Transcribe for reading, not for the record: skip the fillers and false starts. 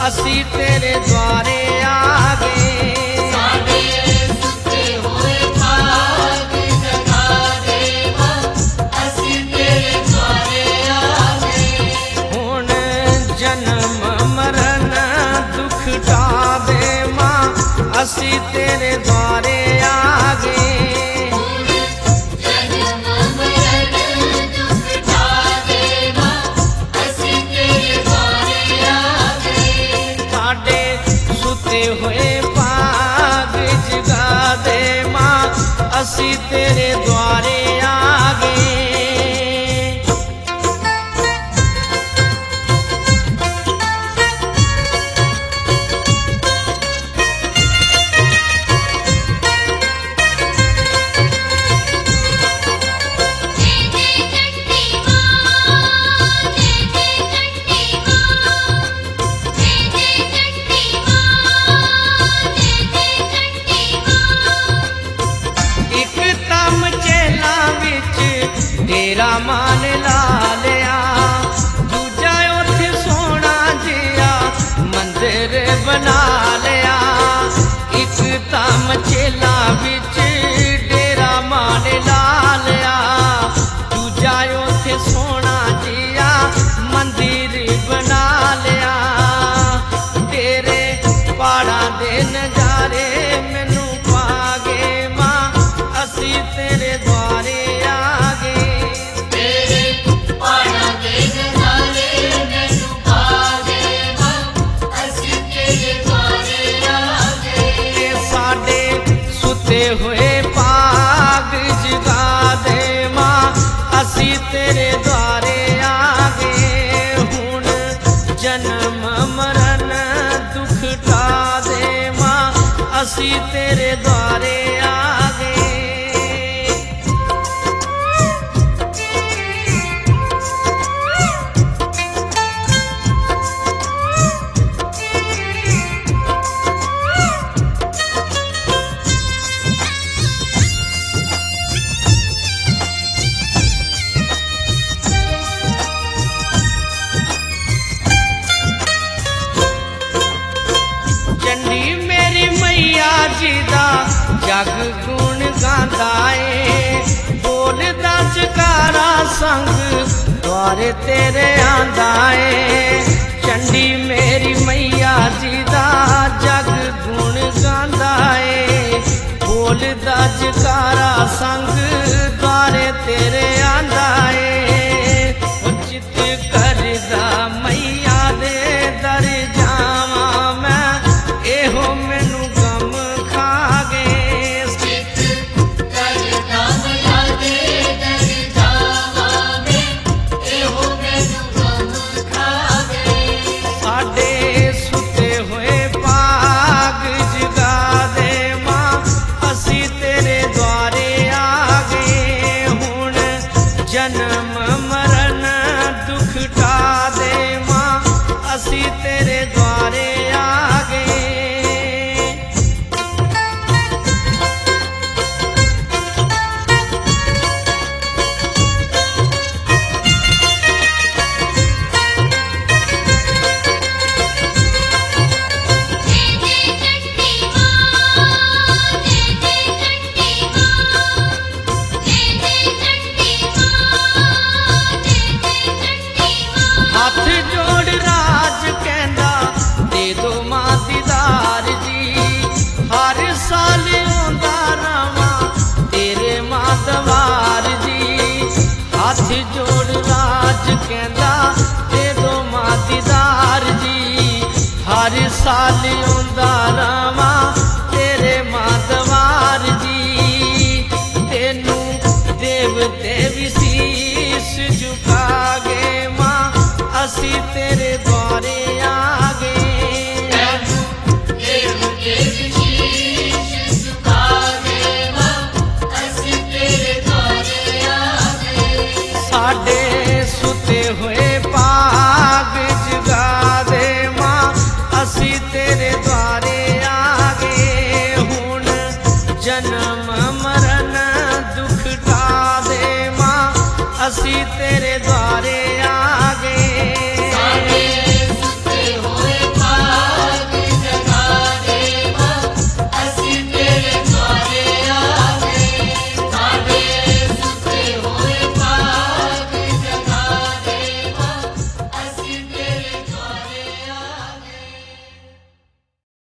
असी तेरे द्वारे आ गए। असी तेरे द्वारे आ गए। जन्म मरण दुख टावे मां, असी तेरे द्वारे आ गए। साडे सुते हुए भाग जगा दे मां, असी तेरे द्वारे आ गए। तेरा मान ला लिया, दूजा उथे सोना जिया मंदिर बना लिया। एक तम चेला बिच डेरा मान ला लिया, दूजा उथे सोना जिया मंदिर बना लिया। तेरे पहाड़ा दे नजारे मैनू पा गए मां, असी तेरे द्वारे आ गए। हुए पाग जगा दे मां, असी तेरे द्वारे आ गए। हुण जन्म मरण दुख टा दे मां, असी तेरे द्वारे आ गए। जग गुण गांदा है, बोलदा जकारा संग द्वारे तेरे आंदा है। चंडी मेरी मैया जी दा जग गुण गांदा है, बोलदा जकारा संग द्वारे तेरे आंदा है। चित करदा मैया दे दर जावा मैं, एहो मैनू जन्म मरण दुख टा दे मां, असी तेरे द्वारे आ गए। हाथ जोड़ राज कहंदा दे दो मां दीदार जी, हर साल आंदा रवा तेरे मां दवार जी। हाथ जोड़ राज कहंदा दे दो मां दीदार जी, हर साल आंदा रवा तेरे मां दवार जी। तेनू देवते भी शीश झुका गए मां, असी तेरे द्वारे आ गए। साडे सुते हुए पाग जगा दे मां, असी तेरे द्वारे आ गए। हुण जन्म मरण दुख टा दे मां, असी तेरे